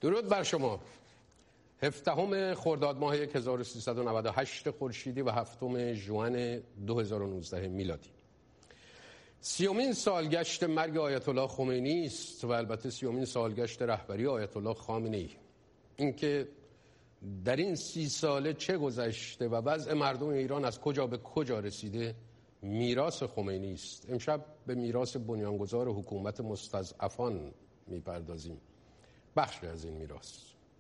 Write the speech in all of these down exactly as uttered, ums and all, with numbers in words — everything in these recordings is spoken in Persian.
درود بر شما. هفدهم خرداد ماه هزار و سیصد و نود و هشت خورشیدی و هفتم ژوئن دو هزار و نوزده میلادی. سیومین سالگشت مرگ آیت الله خمینی است و البته سیومین سالگشت رهبری آیت الله خامنه‌ای. اینکه در این سی ساله چه گذشته و وضع مردم ایران از کجا به کجا رسیده میراث خمینی است. امشب به میراث بنیانگذار حکومت مستضعفان میپردازیم. بخشی از این میراث.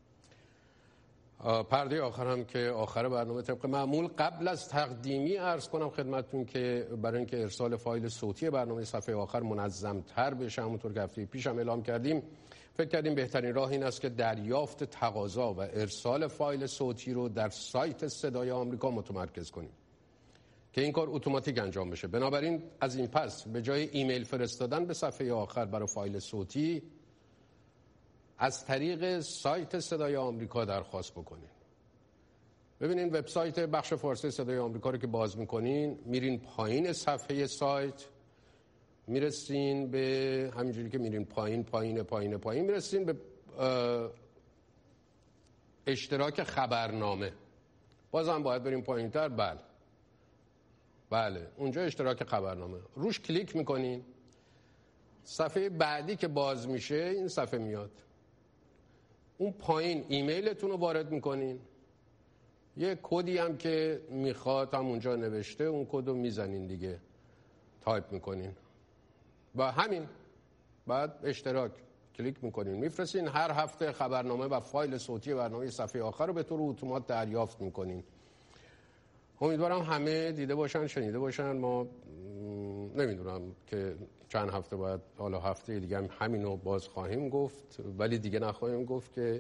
پرده آخر هم که آخر برنامه طبق معمول قبل از تقدیمی عرض کنم خدمتتون که برای اینکه ارسال فایل صوتی برنامه صفحه آخر منظم‌تر بشه، همونطور که هفته پیش هم اعلام کردیم، فکر کردیم بهترین راه این است که دریافت تقاضا و ارسال فایل صوتی رو در سایت صدای آمریکا متمرکز کنیم که این کار اتوماتیک انجام بشه. بنابراین از این پس به جای ایمیل فرستادن به صفحه آخر برای فایل صوتی از طریق سایت صدای آمریکا درخواست بکنین. ببینین وبسایت بخش فارسی صدای آمریکا رو که باز میکنین، میرین پایین صفحه سایت، میرسین به همینجوری که میرین پایین پایین پایین پایین میرسین به اشتراک خبرنامه. بازم باید بریم پایین تر. بله بله اونجا اشتراک خبرنامه روش کلیک میکنین. صفحه بعدی که باز میشه این صفحه میاد. اون پایین ایمیلتون رو وارد میکنین، یه کدی هم که میخواد هم اونجا نوشته، اون کد رو میزنین دیگه، تایپ میکنین و همین بعد اشتراک کلیک میکنین، میفرستین. هر هفته خبرنامه و فایل صوتی برنامه صفحه آخر رو به طور اتومات دریافت میکنین. امیدوارم همه دیده باشن، شنیده باشن. ما نمیدونم که چند هفته بعد، حالا هفته دیگه هم همینو باز خواهیم گفت، ولی دیگه نخواهیم گفت که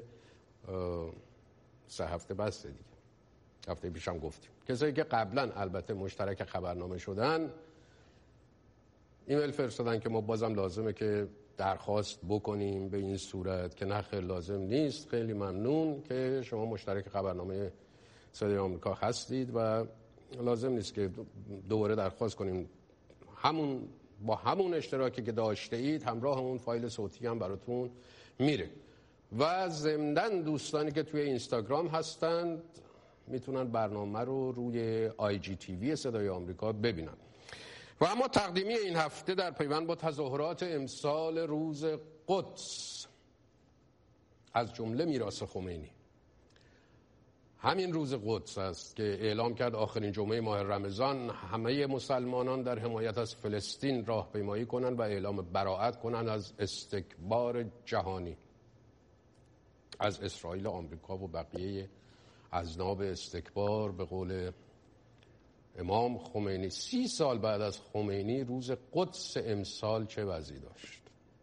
سه هفته بسته دیگه. هفته پیشم گفتیم کسایی که قبلا البته مشترک خبرنامه شدن ایمیل فرستادن که ما بازم لازمه که درخواست بکنیم به این صورت، که نه خیر لازم نیست. خیلی ممنون که شما مشترک خبرنامه صدای آمریکا هستید و لازم نیست که دوباره درخواست کنیم. همون با همون اشتراکی که داشته اید همراه همون فایل صوتی هم براتون میره. و ضمناً دوستانی که توی اینستاگرام هستند میتونن برنامه رو روی آی جی تی وی صدای آمریکا ببینن. و اما تقدیمی این هفته در پیوند با تظاهرات امسال روز قدس از جمله میراث خمینی. همین روز قدس است که اعلام کرد آخرین جمعه ماه رمضان همه مسلمانان در حمایت از فلسطین راهپیمایی کنند و اعلام براءت کنند از استکبار جهانی، از اسرائیل، آمریکا و بقیه اذناب استکبار. به قول امام خمینی سی سال بعد از خمینی روز قدس امسال چه وضعی داشت؟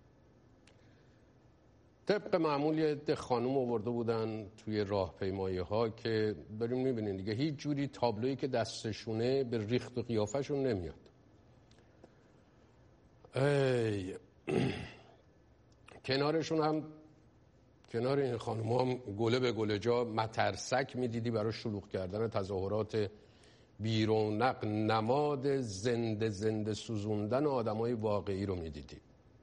طبق معمول یه ده خانوم آورده بودن توی راهپیمایی ها که بریم میبینین دیگه هیچ جوری تابلویی که دستشونه به ریخت و قیافشون نمیاد. ای کنارشون هم، کنار این خانوم هم گله به گله جا مترسک میدیدی برای شلوغ کردن تظاهرات بیرونق، نماد زنده زنده سوزوندن آدمای واقعی رو میدیدی.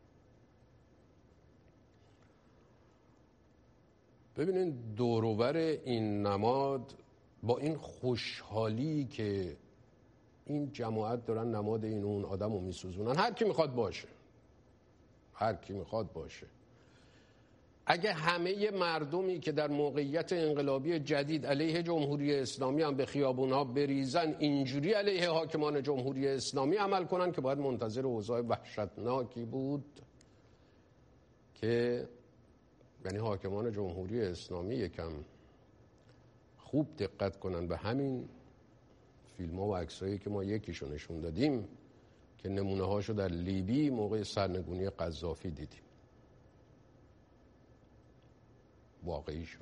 ببینین دوروبر این نماد با این خوشحالی که این جماعت دارن نماد این اون آدم رو میسوزونن. هر کی میخواد باشه، هر کی میخواد باشه. اگه همه مردمی که در موقعیت انقلابی جدید علیه جمهوری اسلامی هم به خیابونها بریزن اینجوری علیه حاکمان جمهوری اسلامی عمل کنن که باید منتظر اوضاع وحشتناکی بود که یعنی حاکمان جمهوری اسلامی یکم خوب دقت کنن به همین فیلم ها و عکسایی که ما یکیشو نشون دادیم که نمونه هاشو در لیبی موقع سرنگونی قذافی دیدیم. واقعی شو.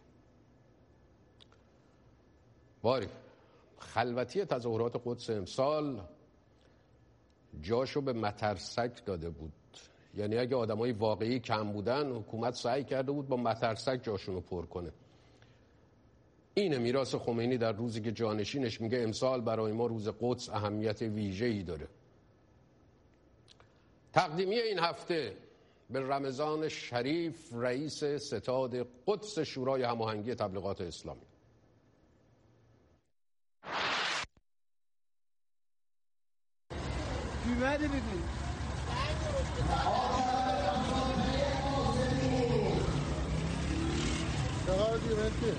باری خلوتی تظاهرات قدس امسال جاشو به مترسک داده بود. یعنی اگه آدمای واقعی کم بودن حکومت سعی کرده بود با مترسک جاشونو پر کنه. اینه میراث خمینی در روزی که جانشینش میگه امسال برای ما روز قدس اهمیت ویژه‌ای داره. تقدیمی این هفته به رمضان شریف رئیس ستاد قدس شورای هماهنگی تبلیغات اسلامی. بیمده ببین سلامتی سلامتی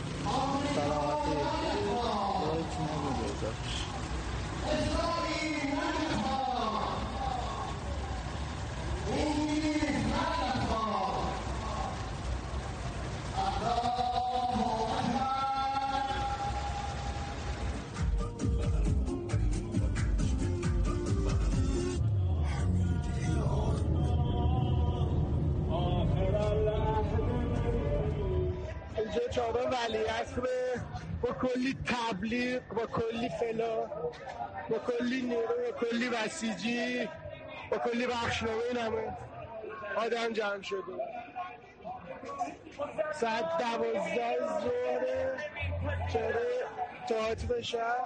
چهارراه ولیعصر با کلی تبلیغ، با کلی فلا، با کلی نیرو، با کلی بسیجی، با کلی بخشنامه این همه آدم جمع شده. ساعت دوازده ظهر چهره تئاتر شهر.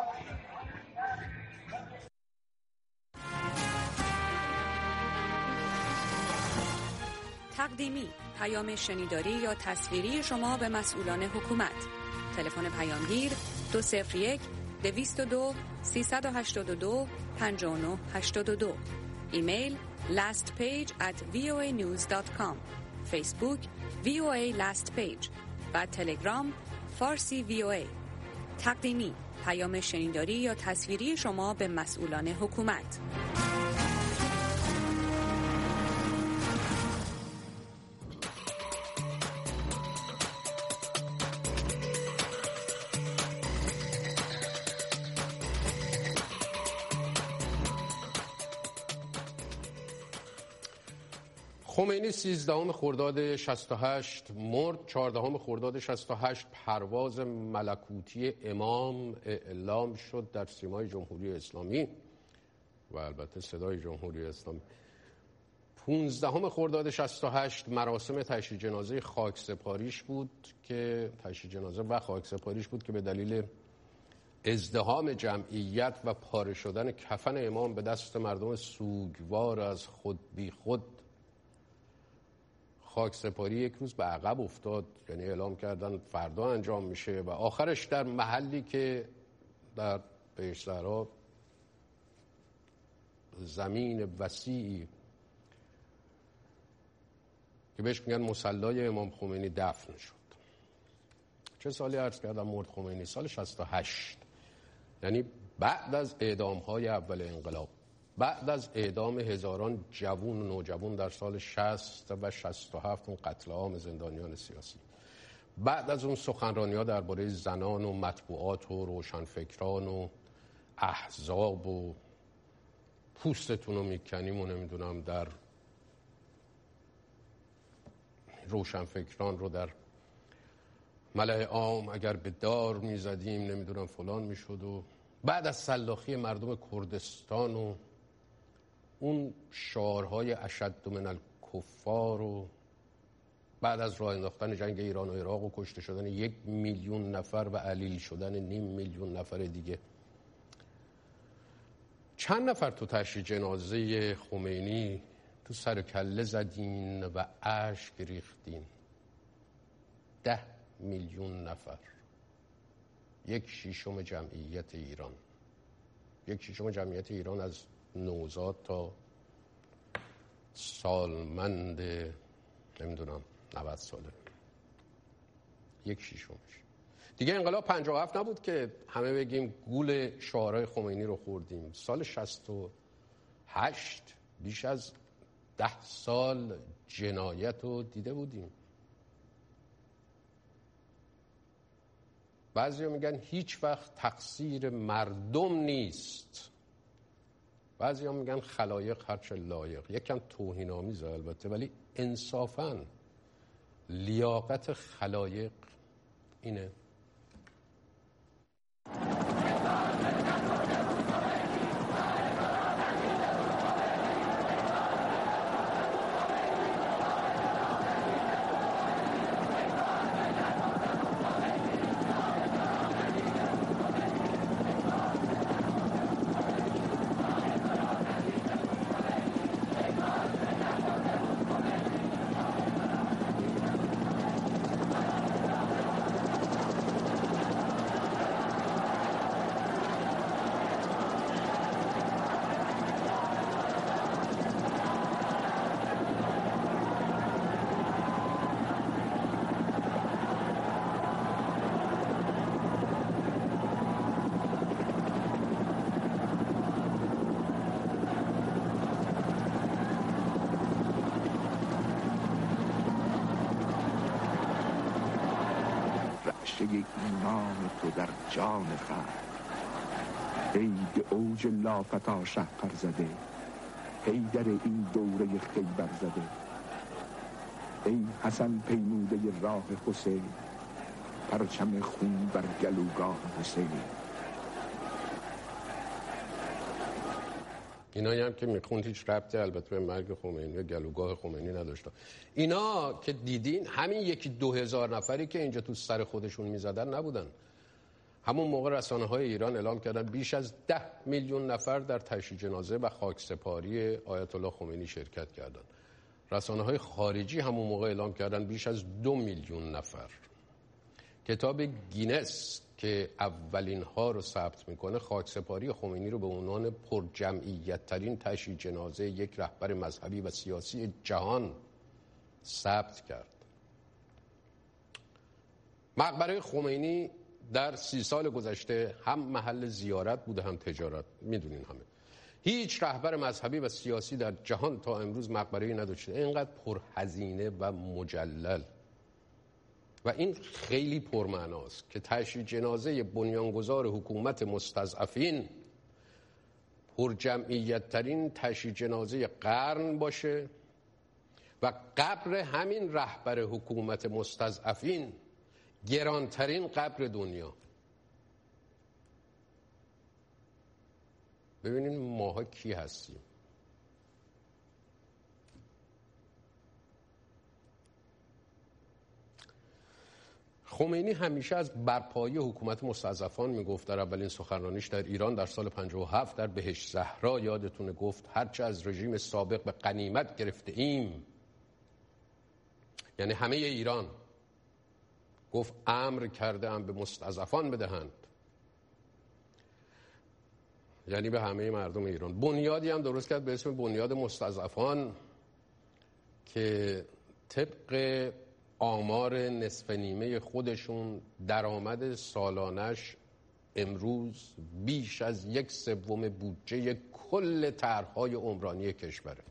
تقدیمی، پیام شنیداری یا تصویری شما به مسئولان حکومت. تلفن پیامگیر دو صفر یک دویست و دو سیصد و هشتاد و دو پنجاه و نه هشتاد و دو. ایمیل lastpage at voanews dot com. فیسبوک وی او ای last page و تلگرام فارسی وی او ای. تقدیمی، پیام شنیداری یا تصویری شما به مسئولان حکومت. خمینی سیزدهم خرداد شصت و هشت مرد. چهاردهم خرداد شصت و هشت پرواز ملکوتی امام اعلام شد در سیمای جمهوری اسلامی و البته صدای جمهوری اسلامی. پانزدهم خرداد شصت و هشت مراسم تشییع جنازه خاکسپاریش بود که تشییع جنازه و خاکسپاریش بود که به دلیل ازدحام جمعیت و پاره شدن کفن امام به دست مردم سوگوار از خود بی خود خاک سپاری یک روز به عقب افتاد. یعنی اعلام کردن فردا انجام میشه و آخرش در محلی که در بهشت زهرا زمین وسیعی که بهش میگن مصلی امام خمینی دفن شد. چه سالی عرض کردم مرد خمینی؟ سال شصت و هشت، یعنی بعد از اعدام‌های اول انقلاب، بعد از اعدام هزاران جوون و نوجوان در سال شصت و شصت و هفت، اون قتل عام زندانیان سیاسی، بعد از اون سخنرانی‌ها درباره زنان و مطبوعات و روشنفکران و احزاب و پوستتون رو میکنیم و نمیدونم در روشنفکران رو در ملأ عام اگر به دار میزدیم نمیدونم فلان میشد، و بعد از سلاخی مردم کردستان و اون شعارهای اشد من الکفار و بعد از راه انداختن جنگ ایران و عراق و کشته شدن یک میلیون نفر و علیل شدن نیم میلیون نفر دیگه، چند نفر تو تشییع جنازه خمینی تو سر و کله زدین و اشک ریختین؟ ده میلیون نفر، یک شیشم جمعیت ایران، یک شیشم جمعیت ایران از نوزاد تا سالمند نمیدونم نود ساله، یک شیشمش. دیگه انقلاب پنجاه و هفت نبود که همه بگیم گول شعارهای خمینی رو خوردیم. سال شصت و هشت بیش از ده سال جنایت رو دیده بودیم. بعضی ها میگن هیچ وقت تقصیر مردم نیست، بعضی ها میگن خلایق هرچه لایق. یکم توهین‌آمیزه البته، ولی انصافاً لیاقت خلایق اینه. نقشه ایمان تو در جان خلق. ای به اوج لافتا شهپر زده، حیدر این دوره خیبر زده. ای حسن پیموده راه حسین، پرچم خون بر گلوگاه حسین. اینایی هم که میخوند هیچ ربطی البته به مرگ خمینی و گلوگاه خمینی نداشته. اینا که دیدین همین یکی دو هزار نفری که اینجا تو سر خودشون میزدن نبودن. همون موقع رسانه های ایران اعلام کردن بیش از ده میلیون نفر در تشییع جنازه و خاکسپاری آیت الله خمینی شرکت کردن. رسانه های خارجی همون موقع اعلام کردن بیش از دو میلیون نفر. کتاب گینس که اولین ها رو ثبت میکنه خاکسپاری خمینی رو به عنوان پرجمعیت ترین تشییع جنازه یک رهبر مذهبی و سیاسی جهان ثبت کرد. مقبره خمینی در سی سال گذشته هم محل زیارت بوده هم تجارت. میدونین همه هیچ رهبر مذهبی و سیاسی در جهان تا امروز مقبره‌ای نداشته اینقدر پرهزینه و مجلل. و این خیلی پرمعناست که تشییع جنازه بنیانگذار حکومت مستضعفین پرجمعیت ترین تشییع جنازه قرن باشه و قبر همین رهبر حکومت مستضعفین گرانترین قبر دنیا. ببینین ماها کی هستیم. خمینی همیشه از برپایی حکومت مستضعفان میگفت. در اولین سخنرانیش در ایران در سال پنجاه و هفت در بهشت زهرا یادتونه گفت هرچه از رژیم سابق به غنیمت گرفته ایم، یعنی همه ایران، گفت امر کرده ام به مستضعفان بدهند، یعنی به همه مردم ایران. بنیادی هم درست کرد به اسم بنیاد مستضعفان که طبق آمار نصف نیمه خودشون درآمد سالانش امروز بیش از یک سوم بودجه کل طرح‌های عمرانی کشوره.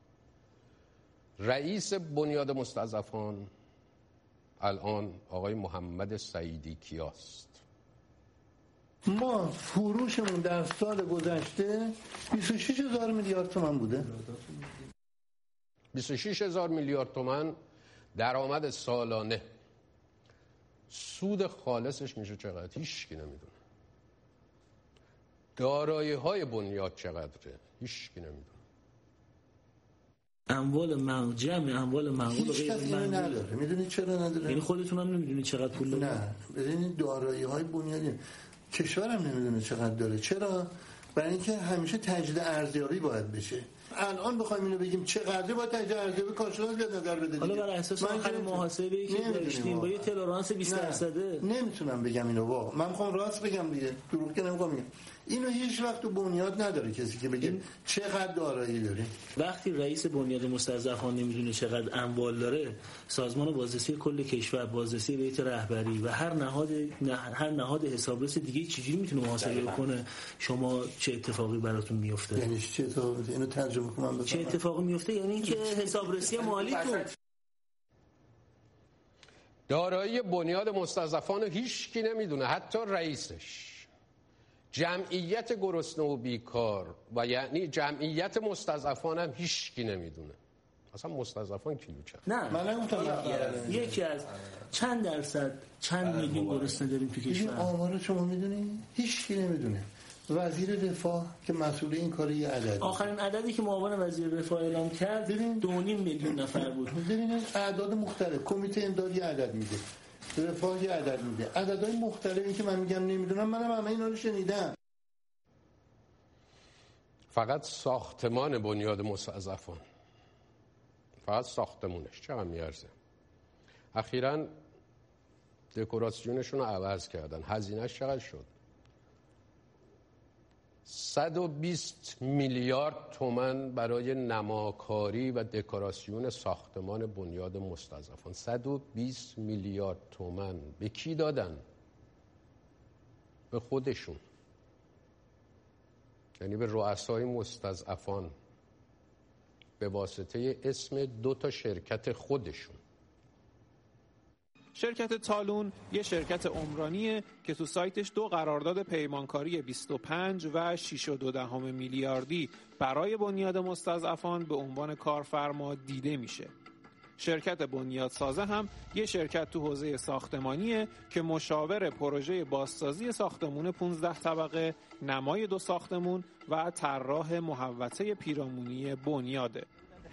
رئیس بنیاد مستضعفان الان آقای محمد سعیدی کیاست. ما فروشمون در سال گذشته بیست و شش هزار میلیارد تومان بوده. بیست و شش هزار میلیارد تومان درآمد سالانه. سود خالصش میشه چقدر؟ هیچ کی نمیدونه. دارایی های بنیاد چقدره؟ هیچ کی نمیدونه. اموال مغ جمع اموال معقول هیچ کسی نداره. میدونید چرا نداره؟ یعنی خودتون هم نمیدونید چقدر پول داره؟ نه، ببینید دارایی های بنیادی کشورم نمیدونه چقدر داره. چرا؟ برای اینکه همیشه تجدید ارزیابی باید بشه. الان بخوایم اینو بگیم چقدر باید تجدید ارزیابی کارشناس بیاد نظر بده. حالا بر اساس آخر محاسبه‌ای که داشتیم با یه تلرانس بیست درصده نمیتونم بگم اینو. واقعا من میخوام راست بگم دیگه، دروغ که نمیخوام بگم. اینو هیچ وقت تو بنیاد نداره کسی که بگه چقدر دارایی داره. وقتی رئیس بنیاد مستضعفان نمیدونه چقدر اموال داره، سازمان بازرسی کل کشور، بازرسی بیت رهبری و هر نهاد هر نهاد حسابرس دیگه چجوری میتونه محاسبه کنه شما چه اتفاقی براتون میفته؟ یعنی چه اتفاقی؟ اینو ترجمه کنم بفهمم. چه اتفاقی میفته؟ یعنی اینکه حسابرسی مالیتون دارایی بنیاد مستضعفان رو هیچ کی نمیدونه، حتی رئیسش. جمعیت گرسنه و بیکار و یعنی جمعیت مستضعفان هم هیچ کی نمیدونه. اصلا مستضعفان کیلوچه؟ نه من نگفتم. یکی از چند درصد چند میلیون گرسنه داریم تو کشور. این آمار شما میدونی؟ هیچ کی نمیدونه. وزیر رفاه که مسئول این کاری یه عدد. آخرین عددی که معاون وزیر رفاه اعلام کرد دو و نیم میلیون نفر بود. ببینید اعداد مختلف. کمیته امداد یه عدد میده. رفاه یه عدد میده. عددهای مختلفی که من میگم نمیدونم، منم همه اینا رو شنیدم. فقط ساختمان بنیاد مستضعفان، فقط ساختمونش چقدر میارزه؟ اخیراً دکوراسیونشون رو عوض کردن. هزینهش چقدر شد؟ صد و بیست میلیارد تومان برای نماکاری و دکوراسیون ساختمان بنیاد مستضعفان. صد و بیست میلیارد تومان به کی دادن؟ به خودشون، یعنی به رؤسای مستضعفان به واسطه اسم دو تا شرکت خودشون. شرکت تالون یه شرکت عمرانیه که تو سایتش دو قرارداد پیمانکاری بیست و پنج و شش و دو دهم میلیاردی برای بنیاد مستضعفان به عنوان کارفرما دیده میشه. شرکت بنیادسازه هم یه شرکت تو حوزه ساختمانیه که مشاور پروژه بازسازی ساختمون پانزده طبقه، نمای دو ساختمون و طراح محوطه پیرامونی بنیاده.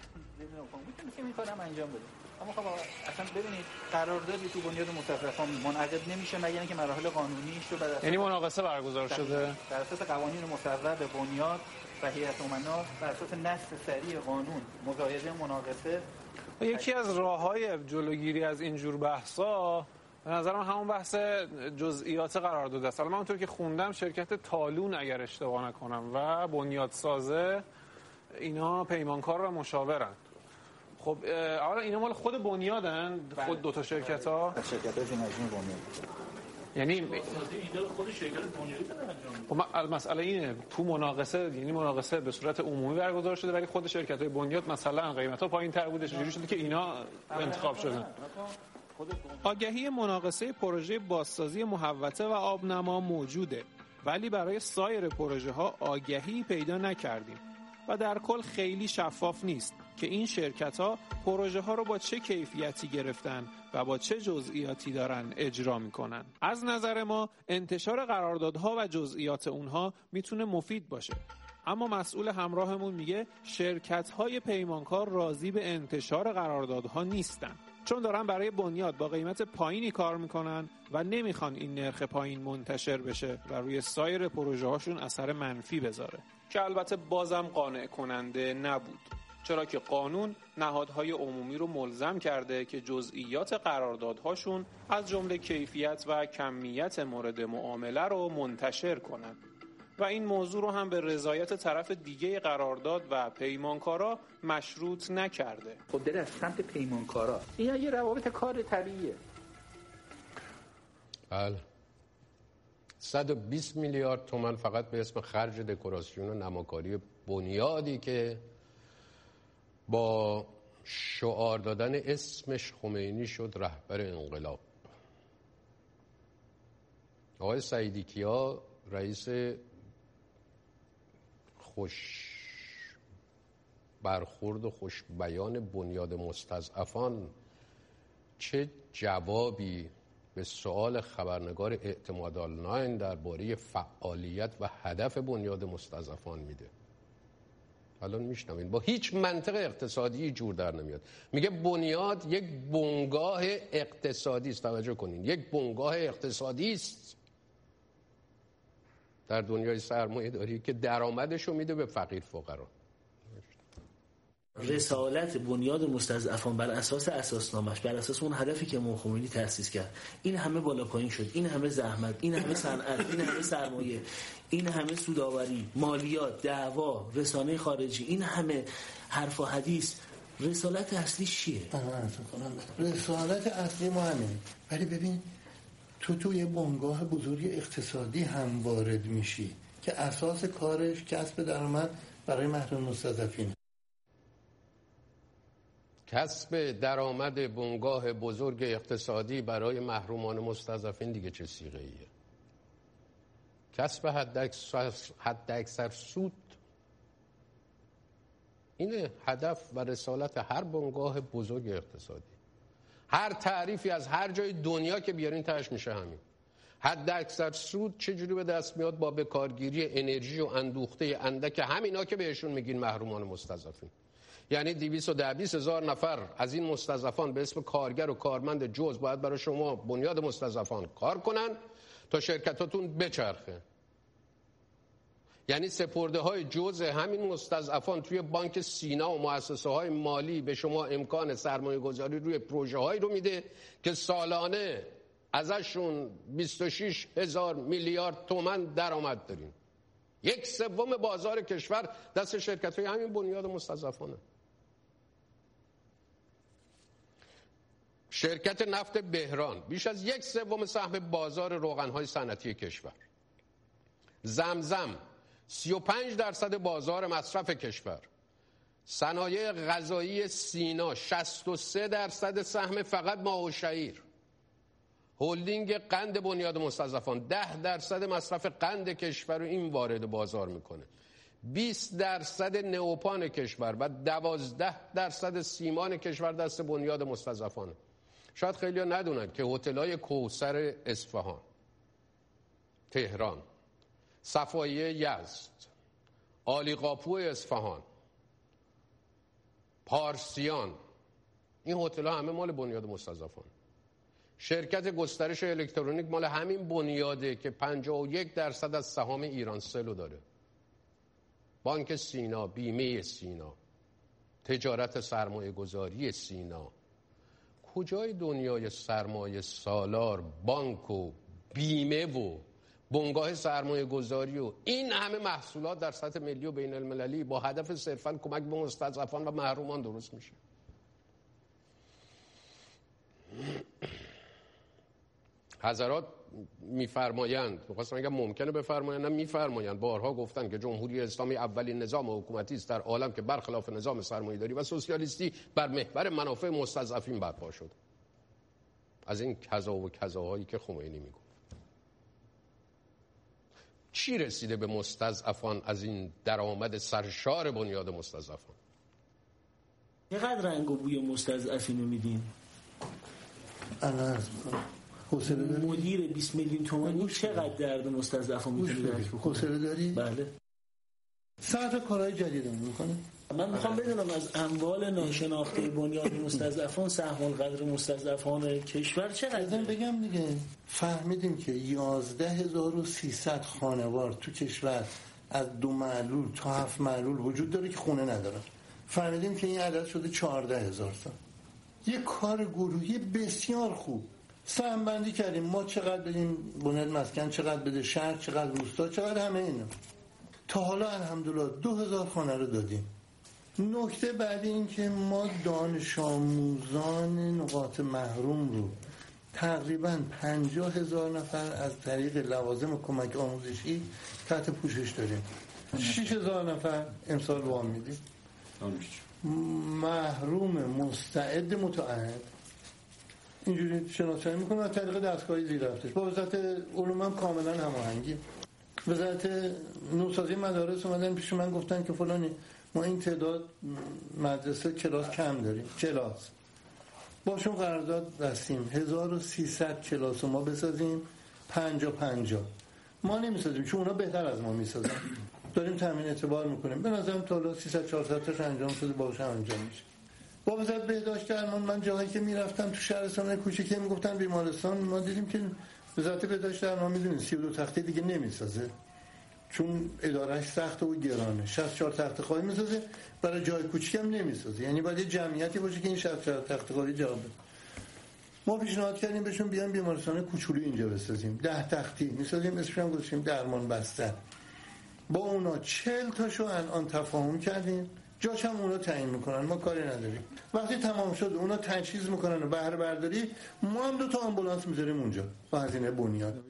این کارم انجام بده. اما خب اصلا ببینید قراردادی تو بنیاد مستضعفان منعقد نمیشه مگر اینکه مراحل قانونیش رو بعد یعنی مناقصه برگزار شده بر اساس قوانین مصوب به بنیاد و هیئت امنا بر اساس نص سریع قانون مزایده مناقصه. یکی از راه‌های جلوگیری از اینجور بحثا به نظرم همون بحث جزئیات قرارداد است. حالا من اونطور که خوندم شرکت تالون اگر اشتباه نکنم و بنیادسازه اینا پیمانکار و مشاورن. خب اولا اینا مال خود بنیادن، خود دو تا شرکت ها شرکت‌های مجموعه بنیاد، یعنی ایده خود شرکت بنیادی داره انجام میده. خب مسئله اینه تو مناقصه، یعنی مناقصه به صورت عمومی برگزار شده ولی خود شرکت‌های بنیاد مثلا قیمت‌ها پایین‌تر بوده، چجوری شده که اینا انتخاب شدن؟ آگهی مناقصه پروژه بازسازی محوطه و آبنما موجوده ولی برای سایر پروژه ها آگهی پیدا نکردیم و در کل خیلی شفاف نیست که این شرکت ها پروژه ها رو با چه کیفیتی گرفتن و با چه جزئیاتی دارن اجرا میکنن. از نظر ما انتشار قراردادها و جزئیات اونها میتونه مفید باشه، اما مسئول همراهمون میگه شرکت های پیمانکار راضی به انتشار قراردادها نیستن چون دارن برای بنیاد با قیمت پایینی کار میکنن و نمیخوان این نرخ پایین منتشر بشه و روی سایر پروژه هاشون اثر منفی بذاره، که البته بازم قانع کننده نبود، چرا که قانون نهادهای عمومی رو ملزم کرده که جزئیات قراردادهاشون از جمله کیفیت و کمیت مورد معامله رو منتشر کنن و این موضوع رو هم به رضایت طرف دیگه قرارداد و پیمانکارا مشروط نکرده. خب داره از سمت پیمانکارا، اینا یه روابط کار طبیعیه. بله صد و بیست میلیارد تومان فقط به اسم خرج دکوراسیون و نماکاری بنیادی که با شعار دادن اسمش خمینی شد رهبر انقلاب. آقای سعیدی کیا رئیس خوش برخورد و خوش بیان بنیاد مستضعفان چه جوابی به سوال خبرنگار اعتماد آنلاین درباره فعالیت و هدف بنیاد مستضعفان میده؟ الان میشنوین با هیچ منطق اقتصادی جور در نمیاد. میگه بنیاد یک بنگاه اقتصادی است. توجه کنین، یک بنگاه اقتصادی است در دنیای سرمایه داری که درآمدش رو میده به فقیر فقرا. رسالت بنیاد مستضعفان بر اساس اساسنامه‌اش، بر اساس اون هدفی که امام خمینی تأسیس کرد، این همه بالا پایین شد، این همه زحمت، این همه صنعت، این همه سرمایه، این همه سودآوری، مالیات، دعوا، رسانه خارجی، این همه حرف و حدیث، رسالت اصلی چیه؟ رسالت اصلی ما همین. ولی ببین تو توی بنگاه بزرگ اقتصادی هم وارد میشی که اساس کارش کسب درآمد برای محروم مستضعفین. کسب درآمد بنگاه بزرگ اقتصادی برای محرومان مستضعفین دیگه چه صیغه ایه؟ کسب حد اکثر سود اینه هدف و رسالت هر بنگاه بزرگ اقتصادی. هر تعریفی از هر جای دنیا که بیارین تهش میشه همین. حد اکثر سود چجوری به دست میاد؟ با بکارگیری انرژی و اندوخته اندک همینا که بهشون میگین محرومان مستضعفین. یعنی دویست و ده هزار نفر از این مستضعفان به اسم کارگر و کارمند جز باید برای شما بنیاد مستضعفان کار کنن تا شرکتاتون بچرخه. یعنی سپرده های جز همین مستضعفان توی بانک سینا و مؤسسه های مالی به شما امکان سرمایه گذاری روی پروژه هایی رو میده که سالانه ازشون بیست و شش هزار میلیارد تومان درآمد داریم. یک سوم بازار کشور دست شرکت های همین بنیاد مستضعفانه. شرکت نفت بهران بیش از یک سوم سهم بازار روغن‌های صنعتی کشور. زمزم سی و پنج درصد بازار مصرف کشور. صنایع غذایی سینا شصت و سه درصد سهم فقط ماه و شعیر. هلدینگ قند بنیاد مستضعفان ده درصد مصرف قند کشور رو این وارد بازار میکنه. بیست درصد نئوپان کشور و دوازده درصد سیمان کشور دست بنیاد مستضعفانه. شاید خیلی‌ها ندونن که هتل‌های کوثر اصفهان، تهران، صفایه یزد، عالیقاپو اصفهان، پارسیان، این هتل‌ها همه مال بنیاد مستضعفان. شرکت گسترش الکترونیک مال همین بنیاده که پنجاه و یک درصد از سهام ایرانسل رو داره. بانک سینا، بیمه سینا، تجارت سرمایه گذاری سینا. کجای دنیای سرمایه سالار بانک و بیمه و بنگاه سرمایه گذاری و این همه محصولات در سطح ملی و بین المللی با هدف صرفاً کمک به مستضعفان و محرومان درست میشه؟ حضرات میفرمایند، می‌خواستم بگم ممکنه بفرمایند، نه میفرمایند، بارها گفتن که جمهوری اسلامی اولین نظام حکومتی است در عالم که برخلاف نظام سرمایه‌داری و سوسیالیستی بر محور منافع مستضعفین برپا شد. از این کذا و کذاهایی که خمینی میگفت. چی رسیده به مستضعفان از این درآمد سرشار بنیاد مستضعفان؟ چقدر رنگ و بوی مستضعفین رو میدین؟ انا عرض میکنم حوصله داری؟ مدیر بیست میلیون تومانی چقدر درد مستضعفان میتونه درک بکنه؟ حوصله داری؟ بله. ساعت کارهای جدید رو میکنه. من میخوام بدونم از اموال ناشناخته بنیاد مستضعفان سهم القدر مستضعفان کشور چقدر؟ بگم دیگه فهمیدیم که یازده هزار و سیصد خانوار تو کشور از دو معلول تا هفت معلول وجود داره که خونه ندارن. فهمیدیم که این عدد شده چهارده هزار تا. یه کار گروهی بسیار خوب سهم بندی کردیم. ما چقدر بدیم بنیاد مسکن، چقدر بده شهر، چقدر روستا، چقدر همه اینا. تا حالا الحمدلله دو هزار خانه رو دادیم. نکته بعدی این که ما دانش آموزان نقاط محروم رو تقریبا پنجاه هزار نفر از طریق لوازم کمک آموزشی تحت پوشش داریم. شش هزار نفر امسال وام میدیم. محروم مستعد متعهد اینجوری شناسایی میکنه از طریق دستگاهی زیر رفتش. با وزارت علوم هم کاملا هماهنگی. وزارت نوسازی مدارس اومدن پیش من گفتن که فلانی ما این تعداد مدرسه کلاس کم داریم، کلاس باشون قرارداد بستیم هزار و سیصد کلاس ما بسازیم، پنجاه پنجاه ما نمیسازیم چون اونا بهتر از ما میسازن. داریم تامین اعتبار میکنیم. به نظرم تا الان سیصد چهارصد تاش انجام شده، باشه انجام میشه. با وزارت بهداشت درمان من جاهایی که میرفتم تو شهرستان کوچیکی میگفتن بیمارستان، ما دیدیم که وزارت بهداشت درمان میدونید سی و دو تخته دیگه نمیسازه چون ادارهش سخته و گرانه. شصت و چهار تخته خالی میسازه، برای جای کوچیک هم نمیسازه. یعنی باید یه جمعیتی باشه که این شصت و چهار تخته خالی جواب بده. ما پیشنهاد کردیم بهشون بیان بیمارستان کوچولو اینجا بسازیم، ده تختی میسازیم، اسمش هم گذاشتیم درمان بستر. با اونا چهل تاشو الان تفاهم کردیم، جاش هم اونا تعیین میکنن، ما کاری نداریم. وقتی تمام شد اونا تجهیز میکنن و بهره برداری، ما هم دو تا آمبولانس میذاریم اونجا با هزینه بنیاد.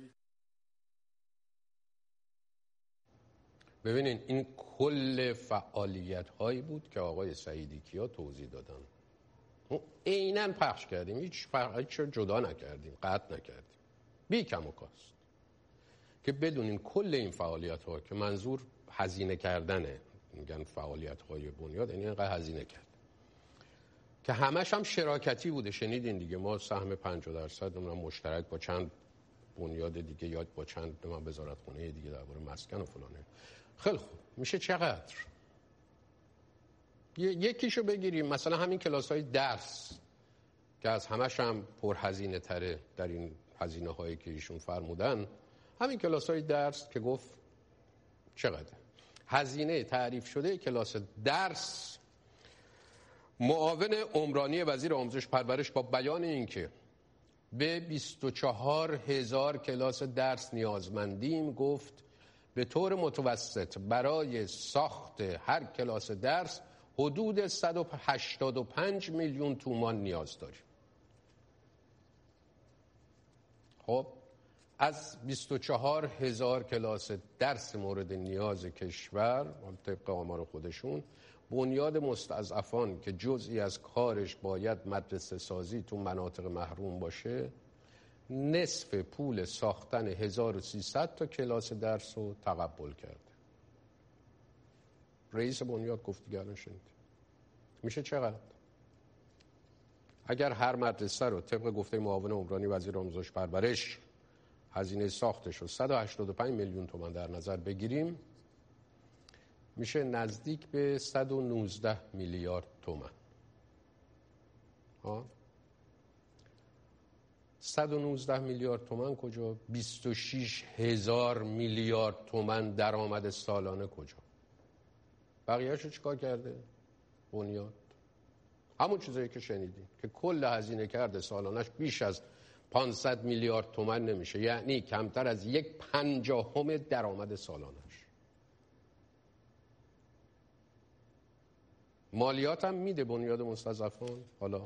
ببینین این کل فعالیت هایی بود که آقای سعیدی کیا توضیح دادن. عیناً پخش کردیم، هیچ هیچ جدا نکردیم، قطع نکردیم، بی کم و کاست. که بدونین کل این فعالیت ها که منظور هزینه کردنه، میگن فعالیت های بنیاد، یعنی اینقدر هزینه کرد که همش هم شراکتی بوده. شنیدین دیگه، ما سهم پنجاه درصد مشترک با چند بنیاد دیگه یا با چند به من وزارتخونه دیگه درباره مسکن و فلانه. خیلی خوب، میشه چقدر؟ یکیشو بگیریم، مثلا همین کلاس‌های درس که از همش هم پرهزینه تره در این هزینه هایی که ایشون فرمودن. همین کلاس‌های درس که گفت چقدر هزینه تعریف شده کلاس درس، معاون عمرانی وزیر آموزش پرورش با بیان اینکه به بیست و چهار هزار کلاس درس نیازمندیم، گفت به طور متوسط برای ساخت هر کلاس درس حدود صد و هشتاد و پنج میلیون تومان نیاز داریم. خب از بیست و چهار هزار کلاس درس مورد نیاز کشور طبق آمار خودشون، بنیاد مستضعفان که جزئی از کارش باید مدرسه سازی تو مناطق محروم باشه، نصف پول ساختن هزار و سیصد تا کلاس درس رو تقبل کرده. رئیس بنیاد گفت دیگه الان شنید. میشه چقدر؟ اگر هر مدرسه رو طبق گفته معاون عمرانی وزیر آموزش پرورش هزینه ساختش رو صد و هشتاد و پنج میلیون تومان در نظر بگیریم، میشه نزدیک به صد و نوزده میلیارد تومان. ها؟ صد و نوزده میلیارد تومان کجا؟ بیست و شش هزار میلیارد تومان درآمد سالانه کجا؟ بقیه‌اشو چیکار کرده؟ بنیاد. همون چیزایی که شنیدید که کل هزینه کرده سالانش بیش از پانصد میلیارد تومان نمیشه، یعنی کمتر از یک پنجاهم درآمد سالانش. مالیات هم میده بنیاد مستضعفان. حالا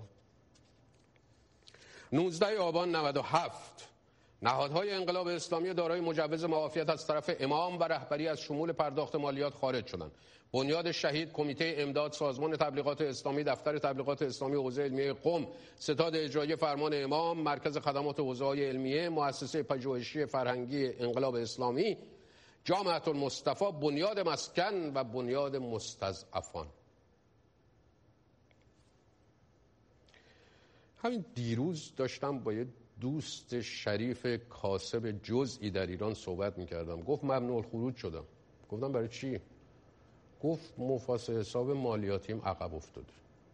نوزده آبان نود و هفت نهادهای انقلاب اسلامی دارای مجوز معافیت از طرف امام و رهبری از شمول پرداخت مالیات خارج شدند. بنیاد شهید، کمیته امداد، سازمان تبلیغات اسلامی، دفتر تبلیغات اسلامی حوزه علمیه قم، ستاد اجرایی فرمان امام، مرکز خدمات حوزه‌های علمیه، مؤسسه پژوهشی فرهنگی انقلاب اسلامی، جامعه المصطفی، بنیاد مسکن و بنیاد مستضعفان. همین دیروز داشتم با یه دوست شریف کاسب جزئی در ایران صحبت میکردم. گفت ممنوع الخروج شدم. گفتم برای چی؟ گفت مفاسه حساب مالیاتیم عقب افتاده.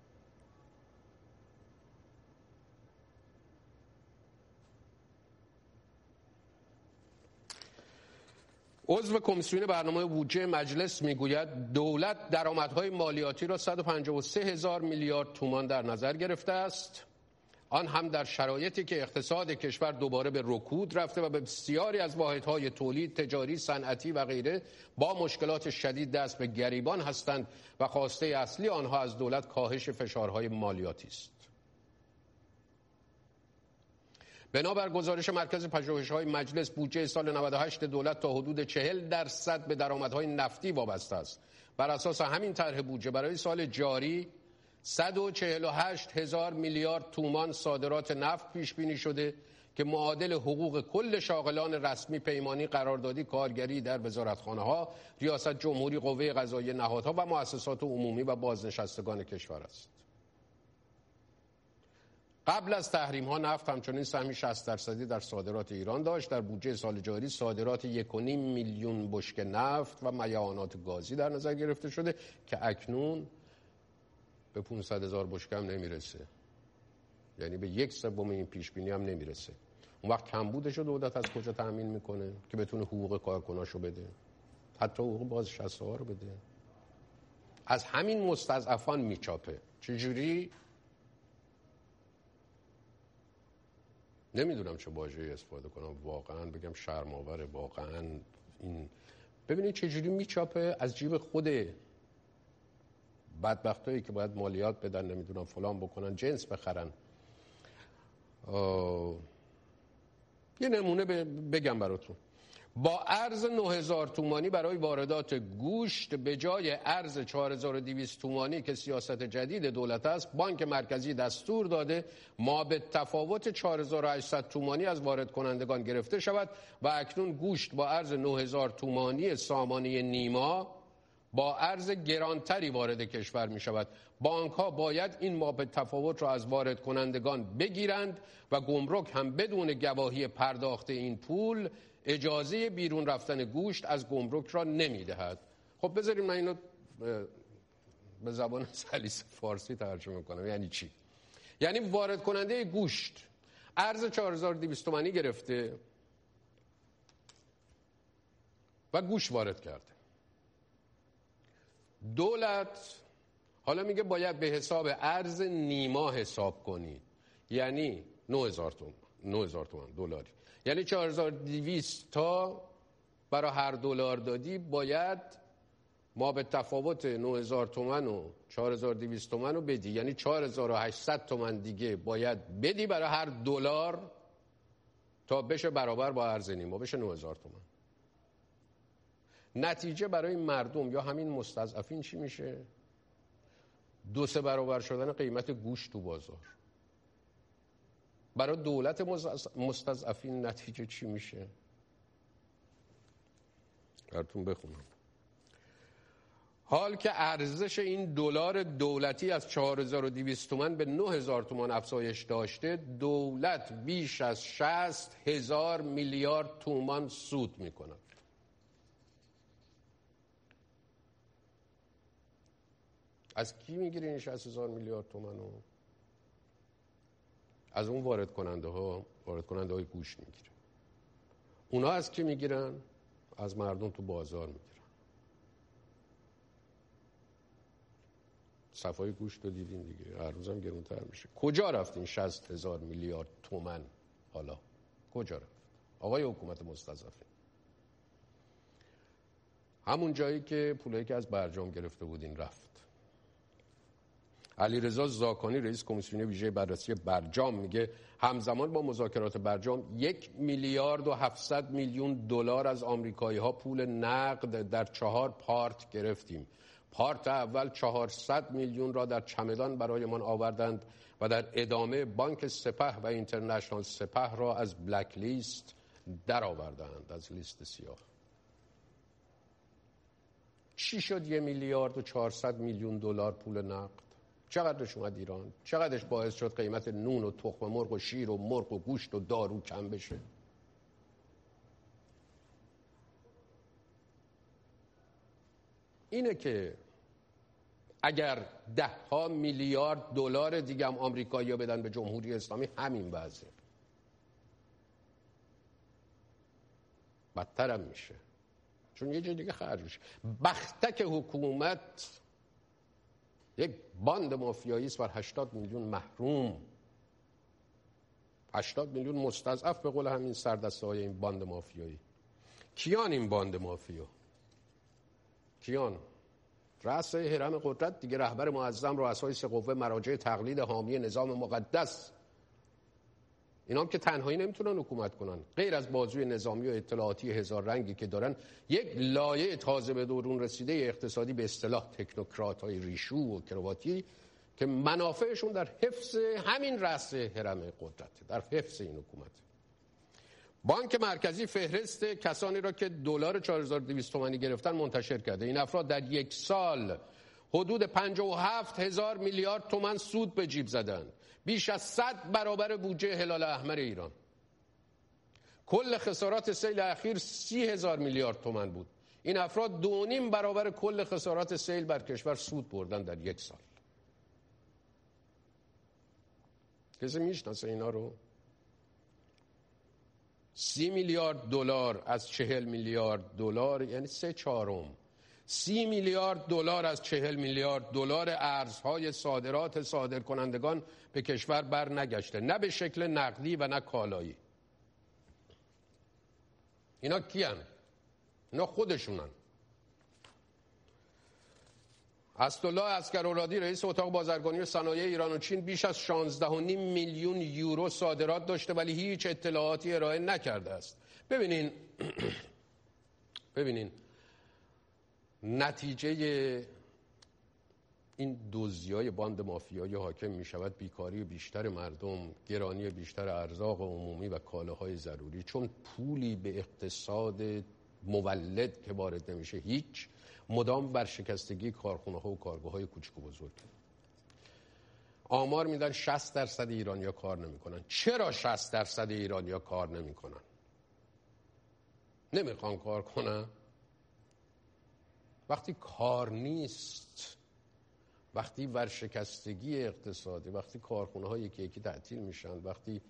عضو کمیسیون برنامه بودجه مجلس میگوید دولت درآمدهای مالیاتی را صد و پنجاه و سه هزار میلیارد تومان در نظر گرفته است، آن هم در شرایطی که اقتصاد کشور دوباره به رکود رفته و به بسیاری از واحدهای تولید، تجاری، صنعتی و غیره با مشکلات شدید دست به گریبان هستند و خواسته اصلی آنها از دولت کاهش فشارهای مالیاتی است. بنابر گزارش مرکز پژوهش‌های مجلس، بودجه سال نود و هشت دولت تا حدود چهل درصد به درآمدهای نفتی وابسته است. بر اساس همین طرح بودجه برای سال جاری صد و چهل و هشت هزار میلیارد تومان صادرات نفت پیش بینی شده که معادل حقوق کل شاغلان رسمی، پیمانی، قراردادی، کارگری در وزارتخانه‌ها، ریاست جمهوری، قوه قضاییه، نهادها و مؤسسات عمومی و بازنشستگان کشور است. قبل از تحریم ها نفت همچنین سهمی شصت درصدی در صادرات ایران داشت. در بودجه سال جاری صادرات یک و نیم میلیون بشکه نفت و میعانات گازی در نظر گرفته شده که اکنون به پانصد هزار بشکه هم نمیرسه، یعنی به یک سوم این پیش بینی هم نمیرسه. اون وقت کمبودش رو دولت از کجا تامین میکنه که بتونه حقوق کارکناشو بده، حتی حقوق بازنشسته ها رو بده؟ از همین مستضعفان میچاپه. چجوری؟ نمیدونم چه واژه‌ای استفاده کنم، واقعا بگم شرم‌آوره. واقعا این ببینید چجوری میچاپه از جیب خود بدبختایی که باید مالیات بدن، نمیدونم فلان بکنن، جنس بخرن. یه نمونه بگم براتون. با ارز نه هزار تومانی برای واردات گوشت به جای ارز چهار هزار و دویست تومانی که سیاست جدید دولت است، بانک مرکزی دستور داده ما به تفاوت چهار هزار و هشتصد تومانی از وارد کنندگان گرفته شود و اکنون گوشت با ارز نه هزار تومانی سامانه نیما با ارز گرانتری وارد کشور می شود. بانک ها باید این ما به تفاوت را از وارد کنندگان بگیرند و گمرک هم بدون گواهی پرداخت این پول اجازه بیرون رفتن گوشت از گمرک را نمی دهد. خب بذاریم من اینو به زبان سلیس فارسی ترجمه کنم. یعنی چی؟ یعنی وارد کننده گوشت ارز چهار هزار و دویست تومانی گرفته و گوشت وارد کرده. دولت حالا میگه باید به حساب ارز نیما حساب کنید، یعنی نه هزار تومان، نه هزار تومان دلاری، یعنی چهار هزار و دویست تا برای هر دلار دادی باید ما به تفاوت نه هزار تومان و چهار هزار و دویست تومان رو بدی، یعنی چهار هزار و هشتصد تومان دیگه باید بدی برای هر دلار تا بشه برابر با ارز نیما، بشه نه هزار تومان. نتیجه برای مردم یا همین مستضعفین چی میشه؟ دو سه برابر شدن قیمت گوشت تو بازار. برای دولت مستضعفین نتیجه چی میشه؟ براتون بخونم. حال که ارزش این دلار دولتی از چهار هزار و دویست تومان به نه هزار تومان افزایش داشته، دولت بیش از شصت هزار میلیارد تومان سود میکنه. از کی میگیره این شصت هزار میلیارد تومانو؟ از اون وارد کننده ها، وارد کننده های گوشت میگیره. اونا از کی میگیرن؟ از مردم تو بازار میگیرن. صفای گوشت رو دیدین دیگه، هر روزم گرونتر میشه. کجا رفت این شصت هزار میلیارد تومان؟ حالا کجا رفت آقای حکومت مستضعفین؟ همون جایی که پولایی که از برجام گرفته بودین رفت. علیرضا زاکانی رئیس کمیسیون ویژه بررسی برجام میگه همزمان با مذاکرات برجام یک میلیارد و هفتصد میلیون دلار از آمریکایی ها پول نقد در چهار پارت گرفتیم. پارت اول چهارصد میلیون را در چمدان برایمان آوردند و در ادامه بانک سپه و اینترنشنال سپه را از بلک لیست در آوردند، از لیست سیاه. چی شد یه میلیارد و چهارصد میلیون دلار پول نقد؟ چقدرش اومد ایران؟ چقدرش باعث شد قیمت نون و تخم مرغ و شیر و مرغ و گوشت و دارو کم بشه؟ اینه که اگر ده ها میلیارد دلار دیگه هم آمریکایی‌ها بدن به جمهوری اسلامی، همین وضعه. بدتر هم میشه، چون یه جای دیگه خرج میشه. بختک حکومت یک باند مافیایی است بر هشتاد میلیون محروم، هشتاد میلیون مستضعف به قول همین سردسته‌های این باند مافیایی. کیان این باند مافیا؟ کیان؟ رأس هرم قدرت دیگه، رهبر معظم، رؤسای سه قوه، مراجع تقلید، حامی نظام مقدس. اینا هم که تنهایی نمیتونن حکومت کنن. غیر از بازوی نظامی و اطلاعاتی هزار رنگی که دارن، یک لایه تازه به دورون رسیده اقتصادی به اصطلاح تکنوکرات‌های ریشو و کرواتی که منافعشون در حفظ همین رأس هرم قدرت، در حفظ این حکومت. بانک مرکزی فهرست کسانی را که دلار چهار هزار و دویست تومانی گرفتن منتشر کرده. این افراد در یک سال حدود پنجاه و هفت هزار میلیارد تومان سود به جیب زدند، بیش از صد برابر بودجه هلال احمر ایران. کل خسارات سیل اخیر سی هزار میلیارد تومان بود. این افراد دو نیم برابر کل خسارات سیل بر کشور سود بردن در یک سال. کسی میشناسه اینا رو؟ سی میلیارد دلار از چهل میلیارد دلار، یعنی سه چهارم. سی میلیارد دلار از چهل میلیارد دلار ارزهای صادرات صادرکنندگان به کشور بر نگشته، نه به شکل نقدی و نه کالایی. اینا کیان؟ اینا خودشونن. اسدالله عسکرولادی رئیس اتاق بازرگانی و صنایع ایران و چین بیش از شانزده و نیم میلیون یورو صادرات داشته ولی هیچ اطلاعاتی ارائه نکرده است. ببینین ببینین نتیجه این دزدی‌های باند مافیایی حاکم می شود بیکاری بیشتر مردم، گرانی بیشتر ارزاق عمومی و کالاهای ضروری، چون پولی به اقتصاد مولد که وارد نمیشه، هیچ، مدام ورشکستگی کارخانه‌ها و کارگاه‌های کوچک و بزرگ. آمار میدن شصت درصد ایرانی‌ها کار نمی‌کنن. چرا شصت درصد ایرانی‌ها کار نمی‌کنن؟ نمیخوان کار کنن؟ وقتی کار نیست، وقتی ورشکستگی اقتصادی، وقتی کارخانه‌ها یکی یکی تعطیل میشن، وقتی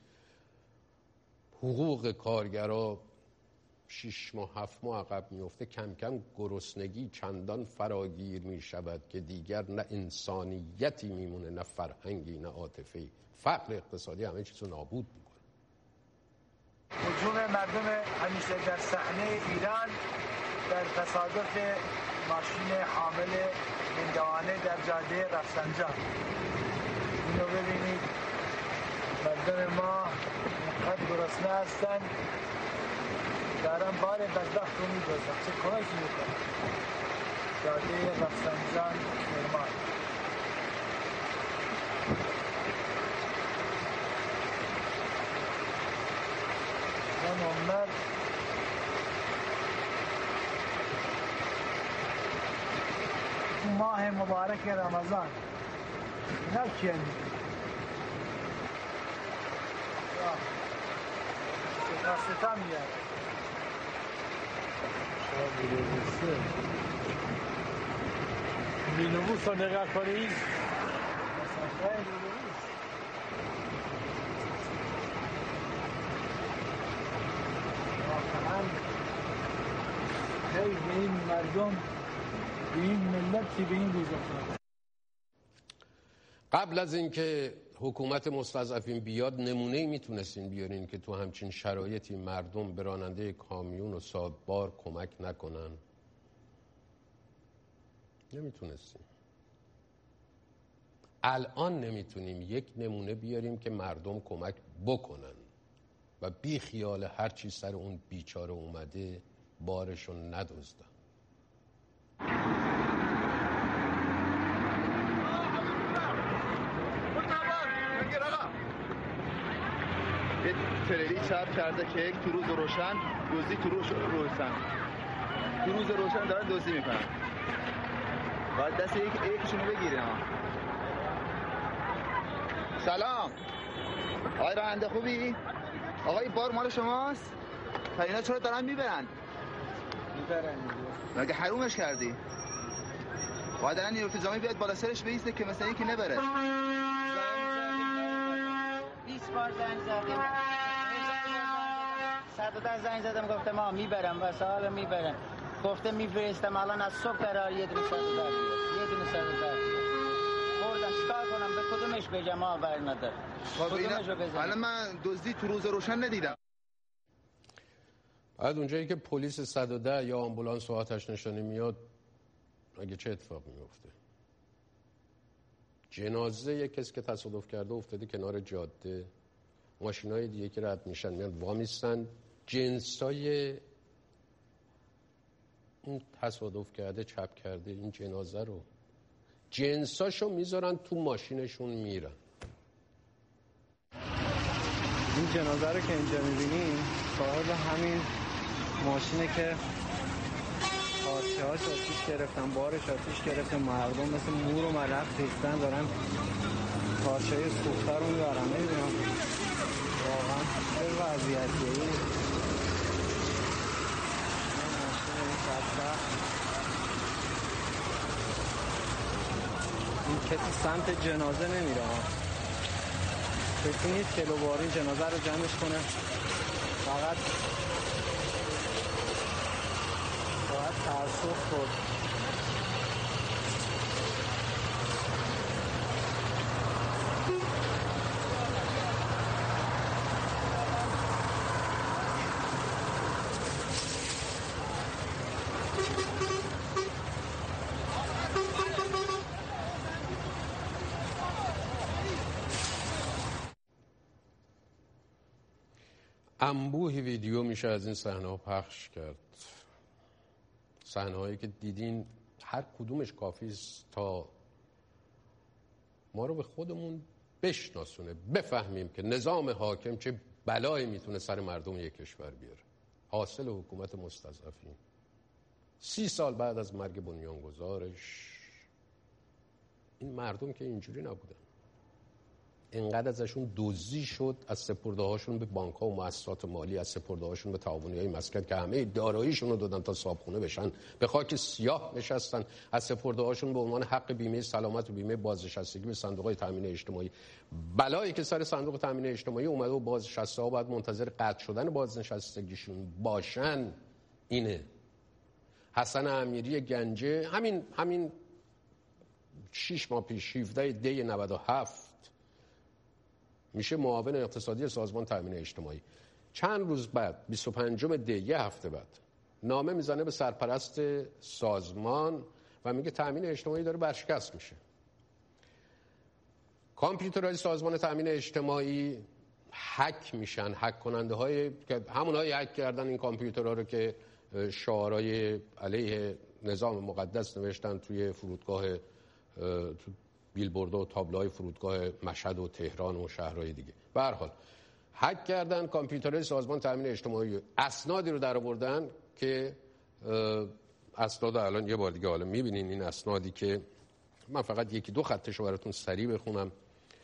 حقوق کارگرها شش ماه هفت ماه عقب میفته، کم کم گرسنگی چندان فراگیر میشود که دیگر نه انسانیتی میمونه، نه فرهنگی، نه عاطفه‌ای. فقر اقتصادی همه چیزو نابود میکنه. هجوم مردم همیشه در صحنه ایران در تصادف ماشین حامل هندوانه در جاده رفسنجان. اینو ببینید، مردم ما اینقدر گرسنه هستن دارن بار بدبخت رو میدوزن. چه کمکی میکنن؟ جاده رفسنجان کرمان. ماه مبارک رمضان. اینا کیه میگه؟ ستا ستا میاد. مینووس رو نگاه کنید. واقعا خیلی به این مردم، به این ملت که به این روز افتاد. قبل از اینکه حکومت مستضعفین بیاد نمونه‌ای میتونستین بیارین که تو همچین شرایطی مردم به راننده کامیون و سواربار کمک نکنن؟ نمیتونستیم. الان نمیتونیم یک نمونه بیاریم که مردم کمک بکنن و بی خیال هر چی سر اون بیچاره اومده بارشون ندزدن. یه تریلی چپ کرده که یک تو روز روشن دوزی تو روز روشن تو روز روشن دارن دوزی میکنن. باید دست یک یکیشونو بگیریم. سلام آقای راننده خوبی؟ آقای بار مال شماست؟ تا اینا چرا دارن میبرن؟ میبرن مگه حرومش کردی؟ باید الان نیروی انتظامی بیاد بالا سرش بیسته که مثلا یکی نبره. بیست بار زنگ زدیم، صد و ده زنگ زدم گفته ما میبرم و سوال میبرم، گفته میفرستم الان از صبح قرار یه دونه صد و ده بیاد، یه دونه صد و ده بردم. چیکار کنم؟ به کدومش بگم؟ ما بر نداره. کدومش رو بزنم؟ الان من دزدی تو روز روشن ندیدم. بعد اونجایی که پلیس صد و ده یا آمبولانس و آتش نشانی میاد اگه چه اتفاقی میفته؟ جنازه یک کسی که تصادف کرده افتاده کنار جاده، ماشینای دیگه که رد میشن میان وامیستن، جنسای اون تصادف کرده چپ کرده این جنازه رو جنساشو میذارن تو ماشینشون میرن. این جنازه رو که اینجا میبینیم صاحب همین ماشینه که پارچه هاش آتیش گرفتن، بارش آتیش گرفته، مردم مثل مور و ملخ ریختن دارن پارچه های سوخته رو میبرن. نمیدونم واقعا چه وضعیتیه این ماشین این بدبخت. این کسی سمت جنازه نمیره ها، کسی نیست که دوباره این جنازه رو جمعش کنه، فقط باید ترسوخ کرد. انبوهی ویدیو میشه از این صحنه ها پخش کرد. صحنه هایی که دیدین هر کدومش کافی است تا ما رو به خودمون بشناسونه، بفهمیم که نظام حاکم چه بلایی میتونه سر مردم یک کشور بیاره. حاصل حکومت مستضعفین سی سال بعد از مرگ بنیانگذارش. این مردم که اینجوری نبودن، اینقدر ازشون دزدی شد از سپرده هاشون به بانک ها و مؤسسات مالی، از سپرده هاشون به تعاونی های مسکن که همه داراییشون رو دادن تا صابخونه بشن، به خاک سیاه نشستن، از سپرده هاشون به عنوان حق بیمه سلامت و بیمه بازنشستگی به صندوق های تامین اجتماعی. بلایی که سر صندوق تامین اجتماعی اومده و بازنشسته ها باید منتظر قطع شدن بازنشستگیشون باشن اینه. حسن امیری گنجه همین همین شش ماه پیش هفده دی نود و هفت میشه معاون اقتصادی سازمان تامین اجتماعی. چند روز بعد بیست و پنجم دی، یه هفته بعد، نامه میزنه به سرپرست سازمان و میگه تامین اجتماعی داره برشکست میشه. کامپیوترهای سازمان تامین اجتماعی هک میشن. هک کننده های که همون های هک کردن این کامپیوترها رو که شعارهای علیه نظام مقدس نوشتن توی فرودگاه، تو بیلبورد و تابلوهای فرودگاه مشهد و تهران و شهرهای دیگه. به هر حال هک کردن کامپیوترهای سازمان تامین اجتماعی، اسنادی رو در آوردن که اسناد الان یه بار دیگه حالا میبینین، این اسنادی که من فقط یکی دو خطشو براتون سریع بخونم.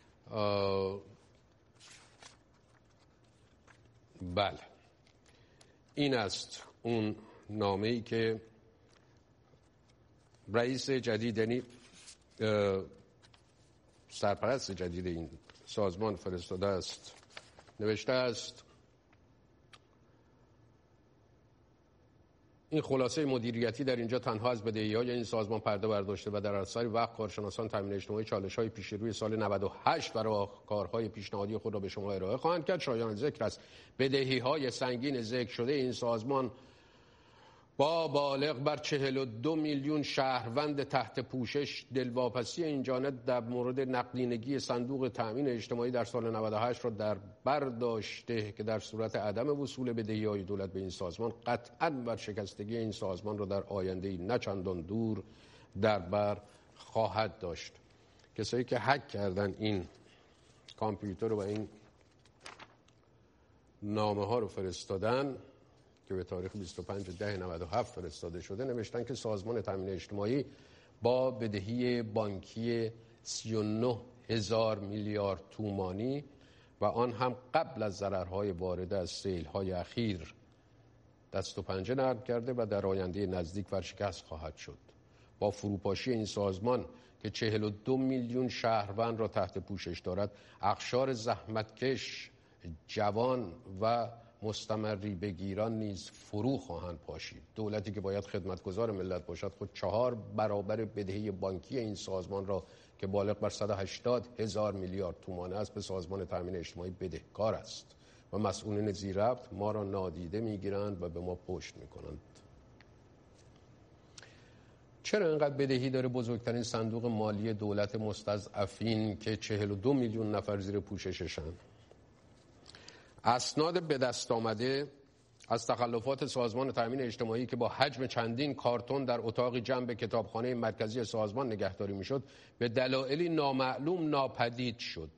بله این است اون نامه‌ای که رئیس جدید، یعنی سرپرست جدید این سازمان فرستاده است. نوشته است: این خلاصه مدیریتی در اینجا تنها از بدهی‌های این سازمان پرده برداشته و در اثر وقت کارشناسان تامین اجتماعی چالش‌های پیش روی سال نود و هشت و راهکارهای پیشنهادی خود را به شما ارائه خواهند کرد. شایان ذکر است بدهی‌های سنگین ذکر شده این سازمان با بالغ بر چهل و دو میلیون شهروند تحت پوشش دلواپسی این جانب در مورد نقدینگی صندوق تامین اجتماعی در سال نود و هشت را در بر داشته که در صورت عدم وصول بدهی‌های دولت به این سازمان قطعاً ورشکستگی این سازمان را در آینده‌ای نه چندان دور در بر خواهد داشت. کسایی که هک کردن این کامپیوتر و این نامه ها رو فرستادن که به تاریخ بیست و پنج ده نود و هفت فرستاده شده، نوشتن که سازمان تامین اجتماعی با بدهی بانکی سی و نه هزار میلیارد تومانی و آن هم قبل از ضررهای وارده از سیل‌های اخیر دست و پنجه نرم کرده و در آینده نزدیک ورشکست خواهد شد. با فروپاشی این سازمان که چهل و دو میلیون شهروند را تحت پوشش دارد، اقشار زحمتکش، جوان و مستمری بگیران نیز فرو خواهند پاشید. دولتی که باید خدمتگزار ملت باشد خود چهار برابر بدهی بانکی این سازمان را که بالغ بر صد و هشتاد هزار میلیارد تومان است به سازمان تامین اجتماعی بدهکار است و مسئولین زیرربط ما را نادیده میگیرند و به ما پشت میکنند. چرا اینقدر بدهی داره بزرگترین صندوق مالی دولت مستضعفین که چهل و دو میلیون نفر زیر پوشششن؟ اسناد به دست آمده از تخلفات سازمان تامین اجتماعی که با حجم چندین کارتون در اتاق جنب کتابخانه مرکزی سازمان نگهداری میشد به دلایلی نامعلوم ناپدید شد.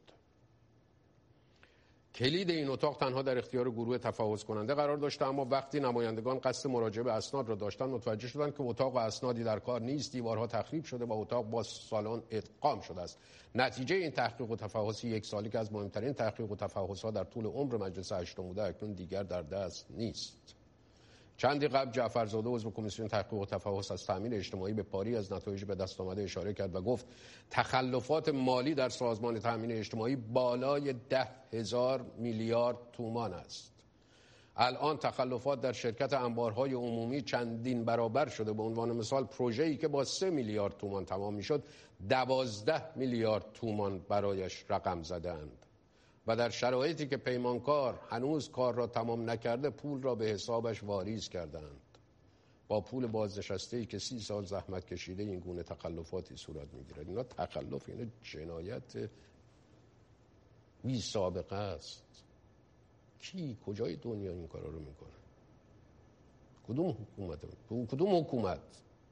کلید این اتاق تنها در اختیار گروه تفحص کننده قرار داشته، اما وقتی نمایندگان قصد مراجعه به اسناد را داشتند متوجه شدند که اتاق و اسنادی در کار نیست، دیوارها تخریب شده و اتاق با سالن ادغام شده است. نتیجه این تحقیق و تفحص یک سالی که از مهمترین تحقیق و تفحص‌ها در طول عمر مجلس هشتم بوده اکنون دیگر در دست نیست. چندی قبل جعفرزاده عضو کمیسیون تحقیق و تفحص از تامین اجتماعی به پاری از نتایج به دست آمده اشاره کرد و گفت تخلفات مالی در سازمان تامین اجتماعی بالای ده هزار میلیارد تومان است. الان تخلفات در شرکت انبارهای عمومی چندین برابر شده. به عنوان مثال پروژه‌ای که با سه میلیارد تومان تمام میشد دوازده میلیارد تومان برایش رقم زدند و در شرایطی که پیمانکار هنوز کار را تمام نکرده پول را به حسابش واریز کردند. با پول بازنشسته‌ای که سی سال زحمت کشیده این گونه تخلفاتی صورت می‌گیرد. اینا تخلف، اینا جنایت بی سابقه است. کی کجای دنیا این کارا رو میکنه؟ کدوم حکومت؟ کدوم حکومت؟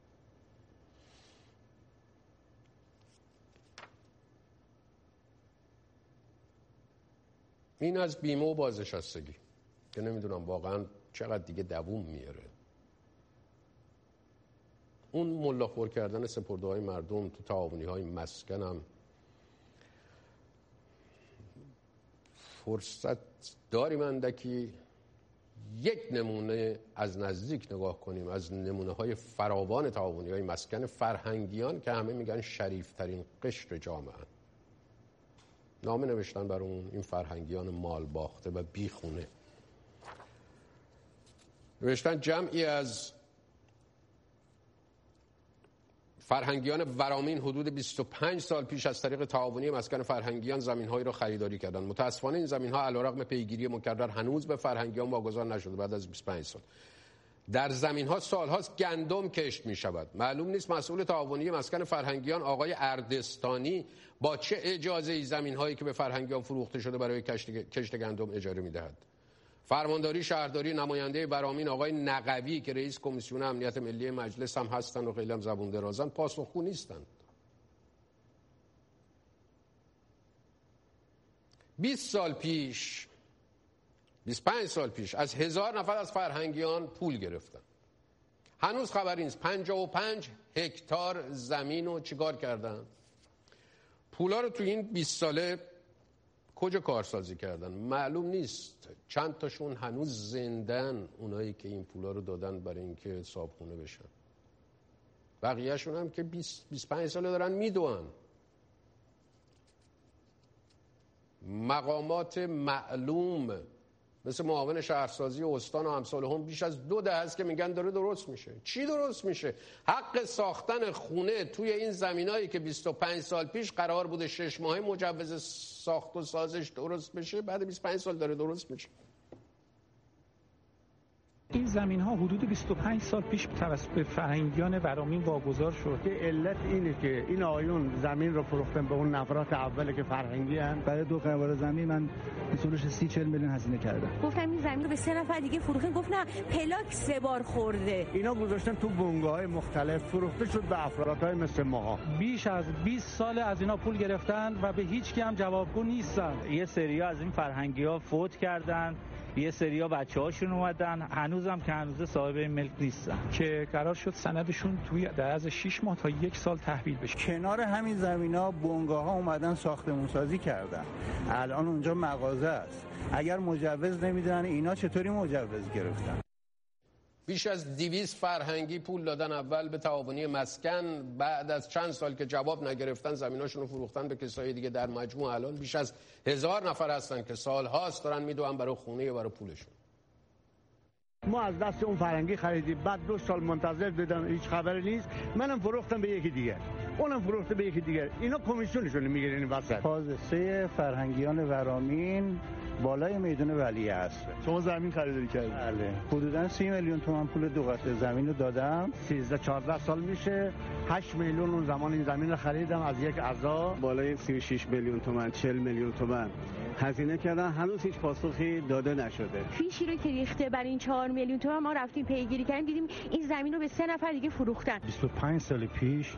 این از بیمه و بازنشستگی که نمیدونم واقعا چقدر دیگه دووم میاره. اون ملاخور کردن سپرده‌های مردم تو تعاونی‌های مسکن هم فرصت داریم اندکی یک نمونه از نزدیک نگاه کنیم از نمونه‌های فراوان تعاونی‌های مسکن فرهنگیان که همه میگن شریفترین قشر جامعه. نامه نوشتن بر اون این فرهنگیان مال باخته و بیخونه. نوشتن جمعی از فرهنگیان ورامین حدود بیست و پنج سال پیش از طریق تعاونی مسکن فرهنگیان زمین‌هایی را خریداری کردند. متأسفانه این زمین‌ها علیرغم پیگیری مکرر هنوز به فرهنگیان واگذار نشده. بعد از بیست و پنج سال در زمین‌ها سال‌هاست گندم کشت می‌شود. معلوم نیست مسئول تعاونی مسکن فرهنگیان آقای اردستانی با چه اجازه‌ای زمین‌هایی که به فرهنگیان فروخته شده برای کشت گندم اجاره می‌دهد. فرمانداری شهرداری نماینده برامین آقای نقوی که رئیس کمیسیون امنیت ملی مجلس هم هستن و خیلی هم زبون درازن پاسخگو نیستند. بیست سال پیش بیست و پنج سال پیش از هزار نفر از فرهنگیان پول گرفتن. هنوز خبری نیست. پنجاه و پنج هکتار زمین رو چیکار کردن؟ پولا رو تو این بیست ساله کجا کارسازی کردن؟ معلوم نیست. چند تاشون هنوز زندن، اونایی که این پولا رو دادن برای اینکه صاحبخونه بشن. بقیهشون هم که بیست بیست و پنج ساله دارن میدوئن. مقامات معلوم مثل معاون شهرسازی استان و امثال هم بیش از دو دهه است که میگن داره درست میشه. چی درست میشه؟ حق ساختن خونه توی این زمینایی که بیست و پنج سال پیش قرار بوده شش ماهه مجوز ساخت و سازش درست بشه، بعد بیست و پنج سال داره درست میشه. این زمین ها حدود بیست و پنج سال پیش توسط فرهنگیان ورامین واگذار شد. علت اینه که این آیون زمین رو فروختن به اون نفرات اولی که فرهنگی ان. برای دو قواره زمین من اصولش سی چهل میلیون هزینه کردم. گفتم این زمین رو به سه نفر دیگه فروختن، گفت نه پلاک سه بار خورده. اینا گذاشتن تو بنگاه‌های مختلف، فروخته شد به افرادهای مثل ما. بیش از بیست سال از اینا پول گرفتن و به هیچ کی هم جوابگو نیستن. یه سریا از این فرهنگی‌ها فوت کردن، یه سریا بچه‌هاشون اومدن، هنوزم که هنوز صاحب این ملک نیستن که قرار شد سندشون توی در از شش ماه تا یک سال تحویل بشه. کنار همین زمینا بنگاه‌ها اومدن ساختمان‌سازی کردن. الان اونجا مغازه است. اگر مجوز نمیدن اینا چطوری مجوز گرفتن؟ بیش از دویست فرهنگی پول دادن اول به تعاونی مسکن، بعد از چند سال که جواب نگرفتن زمیناشون رو فروختن به کسای دیگه. در مجموع الان بیش از هزار نفر هستن که سالهاست دارن میدوئن برای خونه و برای پولشون. ما از دست اون فرهنگی خریدیم، بعد دو سال منتظر دیدم هیچ خبری نیست، منم فروختم به یکی دیگه، اونم فروخته به یکی دیگه. اینا کمیسیونشون میگیرن این وسط. حادثه فرهنگیان ورامین بالای میدون ولیعصر است. شما زمین خریداری کردید؟ بله. حدوداً سی میلیون تومان پول دو قطعه زمین رو دادم. سیزده چهارده سال میشه. هشت میلیون اون زمان این زمین رو خریدم از یک عزا. بالای سی و شش میلیون تومان، چهل میلیون تومان هزینه کردن، هنوز هیچ پاسخی داده نشده. فیشی رو که ریخته برای این چهار میلیون تومان ما رفتیم پیگیری کردیم، دیدیم این زمین رو به سه نفر دیگه فروختن. بیست و پنج سال پیش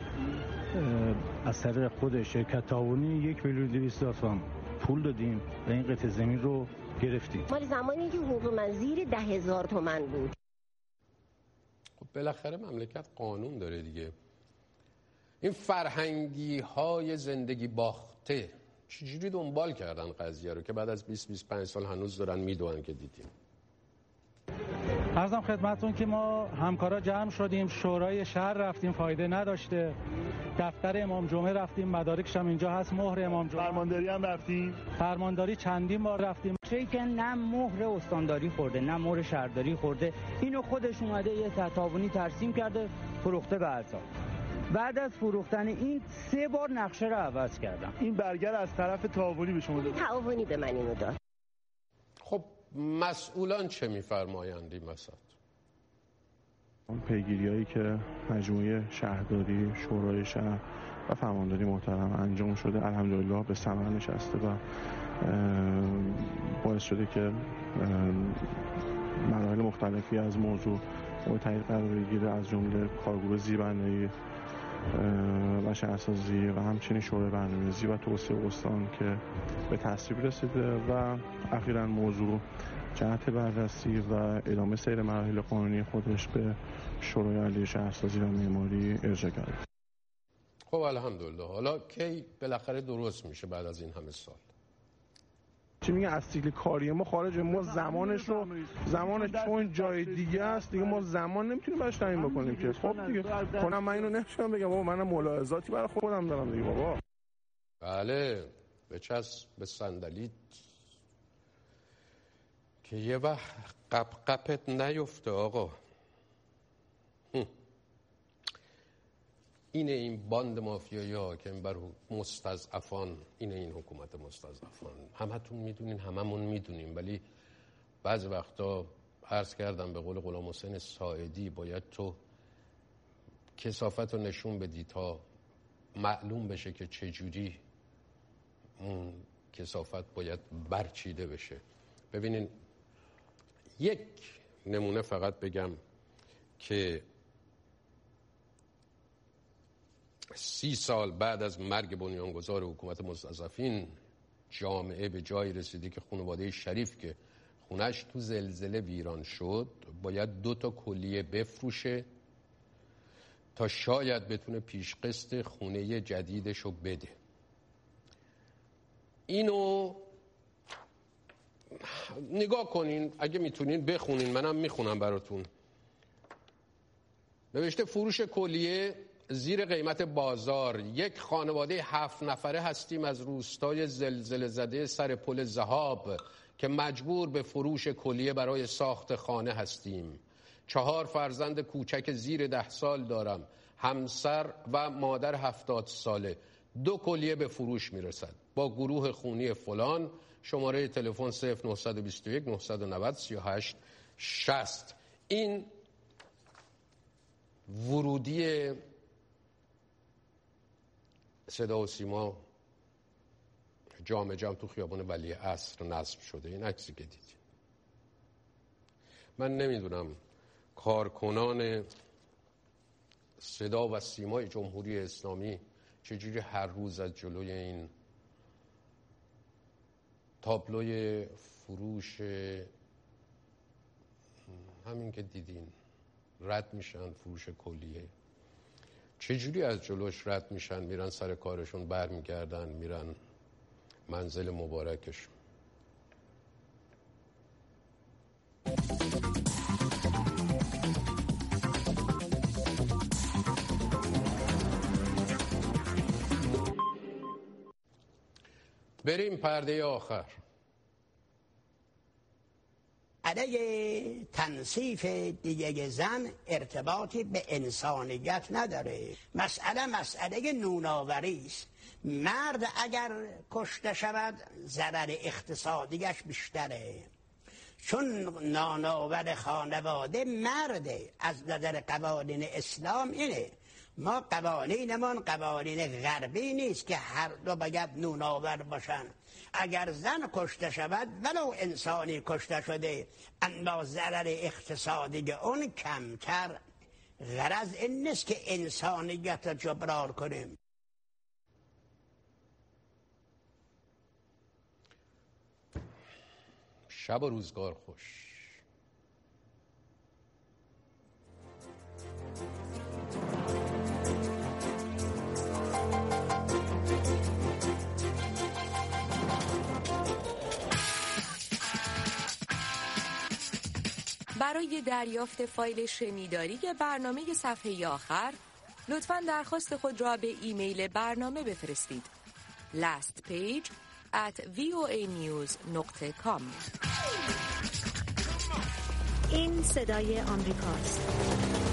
از طریق خود شرکت تعاونی یک میلیون دویست هزار پول دادیم و این قطعه زمین رو گرفتیم. مال زمانی که حقوق من زیر ده هزار تومان بود. خب بالاخره مملکت قانون داره دیگه. این فرهنگی های زندگی باخته چجوری دنبال کردن قضیه رو که بعد از بیست بیست و پنج سال هنوز دارن میدوئن که دیدیم؟ عرضم خدمتتون که ما همکارا جمع شدیم، شورای شهر رفتیم، فایده نداشته. دفتر امام جمعه رفتیم، مدارکش هم اینجا هست، مهر امام جمعه. فرمانداری هم رفتیم. فرمانداری چندین بار رفتیم. چه که نه مهر استانداری خورده نه مهر شهرداری خورده، اینو خودش اومده یه تعاونی ترسیم کرده فروخته به ارزا. بعد از فروختن این سه بار نقشه رو عوض کردم. این برگر از طرف تعاونی به شما داد. تعاونی به من اینو داد. خب مسئولان چه میفرمایند این وسط؟ پیگیری‌هایی که مجموعه شهرداری، شورای شهر و فرمانداری محترم انجام شده الحمدلله به ثمر نشسته و باعث شده که مراحل مختلفی از موضوع مورد تایید قرار بگیره، از جمله کارگروه زیربنایی و شهرسازی و همچنین شورای برنامه‌ریزی و توسعه استان که به تصویب رسیده و اخیراً موضوع جهت بررسی و ادامه سیر مراحل قانونی خودش به شورای عالی شهرسازی و معماری ارجاع کرده. خب الحمدلله. حالا کی بالاخره درست میشه بعد از این همه سال؟ چی میگه از سیکل کاری ما خارجه، ما زمانش رو زمانش چون جای دیگه است دیگه، ما زمان نمیتونیم براش تعیین بکنیم که. خب دیگه کنم من اینو نمیتونم بگم بابا منم ملاحظاتی برای خودم دارم دیگه بابا. بله بچسب به صندلیت که یه وقت قپ قپت نیفته آقا. اینه این باند مافیایی حاکم بر مستضعفان، اینه این حکومت مستضعفان. همتون میدونین، هممون میدونیم، ولی بعضی وقتا عرض کردم به قول غلام حسین ساعدی باید تو کثافت رو نشون بدی تا معلوم بشه که چجوری اون کثافت باید برچیده بشه. ببینین یک نمونه فقط بگم که سی سال بعد از مرگ بنیانگذار حکومت مستضعفین جامعه به جایی رسیده که خانواده شریف که خونش تو زلزله ویران شد باید دو تا کلیه بفروشه تا شاید بتونه پیشقسط خونه جدیدشو بده. اینو نگاه کنین، اگه میتونین بخونین، منم میخونم براتون. نوشته فروش کلیه زیر قیمت بازار. یک خانواده هفت نفره هستیم از روستای زلزله زده سر پل ذهاب که مجبور به فروش کلیه برای ساخت خانه هستیم. چهار فرزند کوچک زیر ده سال دارم، همسر و مادر هفتاد ساله. دو کلیه به فروش میرسد با گروه خونی فلان. شماره تلفن صفر نه دو یک نه نه صفر سه هشت شصت. این ورودی صدا و سیما جام جام تو خیابان ولی عصر نصب شده. این عکسی که دیدی، من نمیدونم کارکنان صدا و سیمای جمهوری اسلامی چجوری هر روز از جلوی این تابلوی فروش همین که دیدین رد میشن، فروش کلیه، چجوری از جلوش رد میشن، میرن سر کارشون، برمیگردن میرن منزل مبارکشون. بریم پرده آخر. علیه تنصیف دیگه زن ارتباطی به انسانیت نداره. مسئله مسئله نوناوری است. مرد اگر کشته شود ضرر اقتصادیش بیشتره، چون نانآور خانواده مرده. از نظر قوانین اسلام اینه، ما قوانینمون قوانین غربی نیست که هر دو باید نونآور باشن. اگر زن کشته شود ولو انسانی کشته شده، اما ضرر اقتصادی اون کمتر. غرض این نیست که انسانیت رو جبران کنیم. شب و روزگار خوش. برای دریافت فایل شنیداری برنامه صفحه آخر لطفاً درخواست خود را به ایمیل برنامه بفرستید. last page at voanews dot com. این صدای آمریکاست.